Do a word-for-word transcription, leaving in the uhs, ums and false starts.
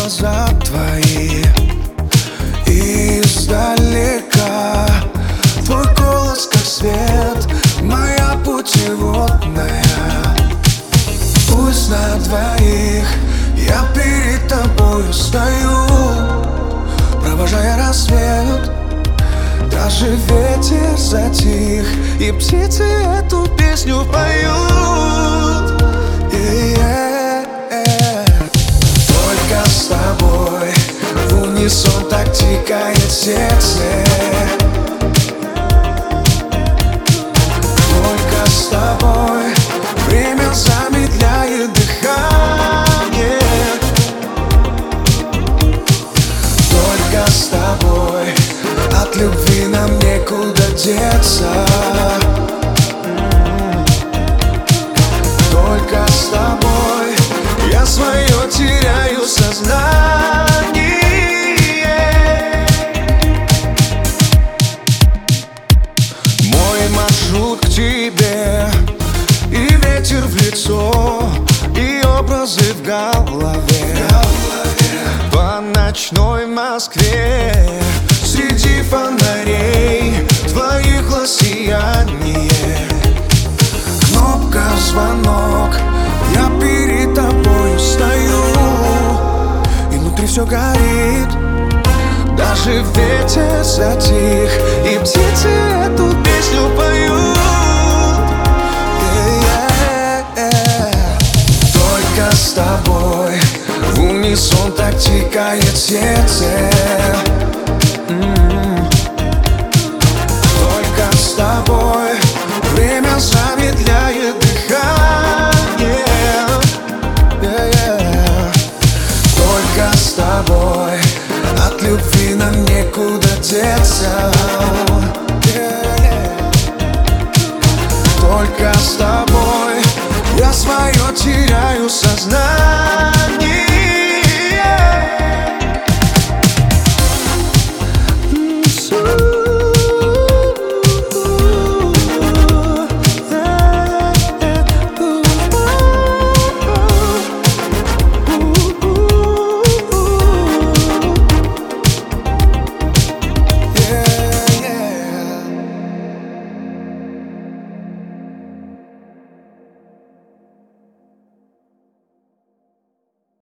глаза твои издалека. Твой голос как свет, моя путеводная. Пусть на двоих я перед тобою стою, провожая рассвет. Даже ветер затих, и птицы эту песню поют. Yeah. Только с тобой в унисон так тикает сердце. Только с тобой время замедляет дыхание. Только с тобой от любви нам некуда деться. Только с тобой я свое теряю сознание. Мой маршрут к тебе, и ветер в лицо, и образы в голове. По ночной Москве среди фонарей твоих глаз сияние. Кнопка, звонок, я перед тобою стою, и внутри все горит. Даже ветер затих, и птицы эту песню поют. Yeah. Только с тобой в унисон так тикает сердце. Mm-hmm. Только с тобой время замедляет дыхание. Yeah, yeah. Только с тобой от любви нам некуда деться. Yeah, yeah. Только с тобой я свое теряю сознание.